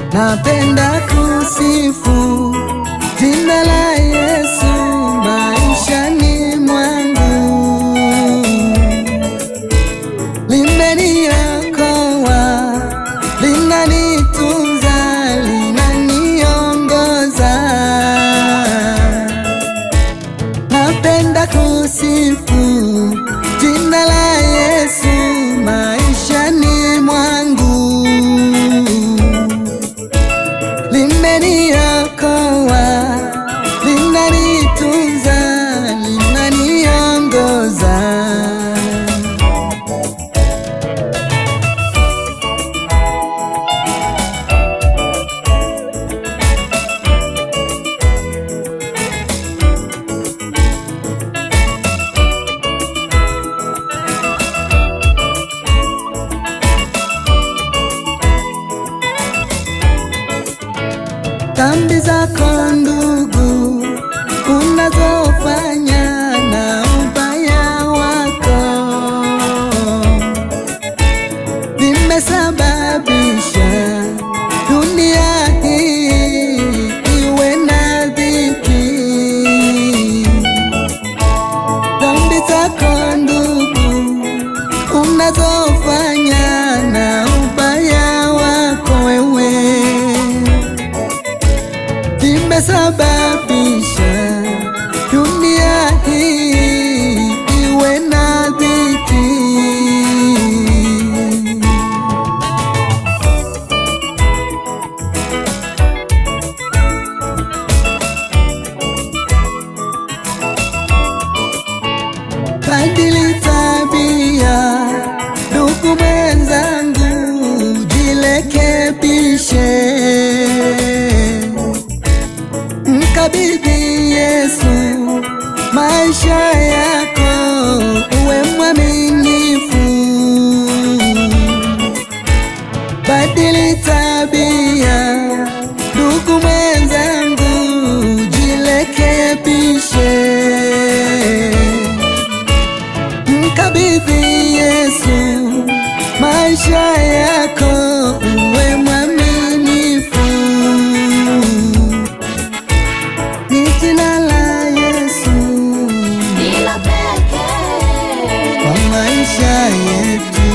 napenda kusifu jina la Yesu maishani mwangu. Limeniokoa, linanitunza, linaniongoza. Napenda kusifu jina la Yesu maishani mwangu. Limeniokoa, linanitunza, linaniongoza. Dhambi zako ndugu unazofanya na ubaya wako vimesababisha dunia hii iwe na dhiki. Dhambi zako ndugu unazofanya na ubaya wako wewe vimesababisha dunia hii iwe na dhiki. Badili tabia ndugu mwenzangu, jirekebishe. Mkabidhi Yesu maisha yako, uwe mwaminifu. Badili tabia ndugu mwenzangu, jirekebishe. Mkabidhi Yesu maisha yako, uwe mwaminifu. Jina la Yesu Nila pekee kwa maisha yetu.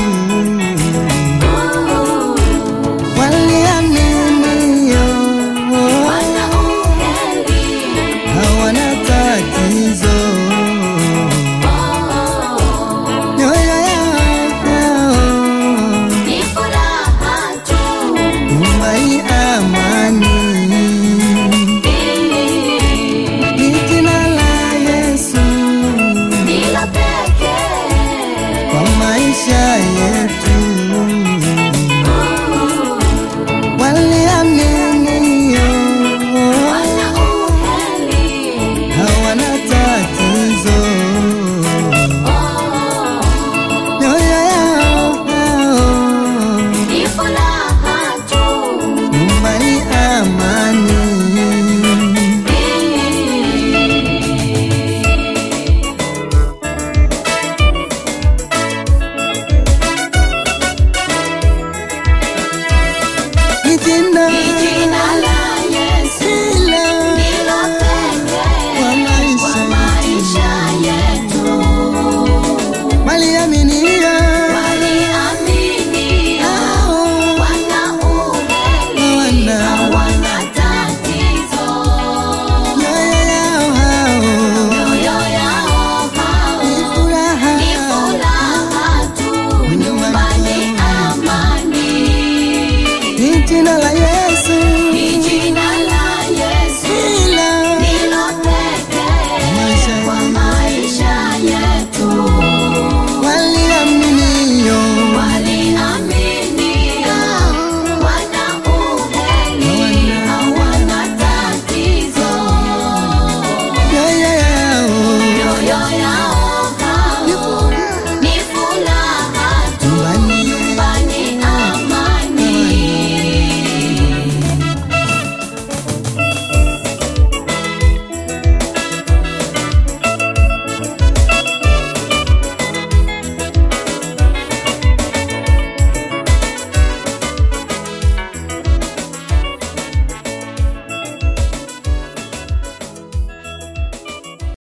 Waliaminio wana uheri, hawana tatizo. Nyoyo yao ni furaha tu, umai amani. Jina la Yesu Nila pekee kwa maisha yetu. Waliaminio wana uheri, hawana tatizo. Nyoyo yao ni furaha tu, umai amani. Jina la Yesu Nila pekee kwa kwa maisha yetu. waliaminia Waliaminia wana uheri, hawana tatizo. nyoyo yao Mioyo yao ni ni furaha. furaha tu, nyumbani amani. Jina la Yesu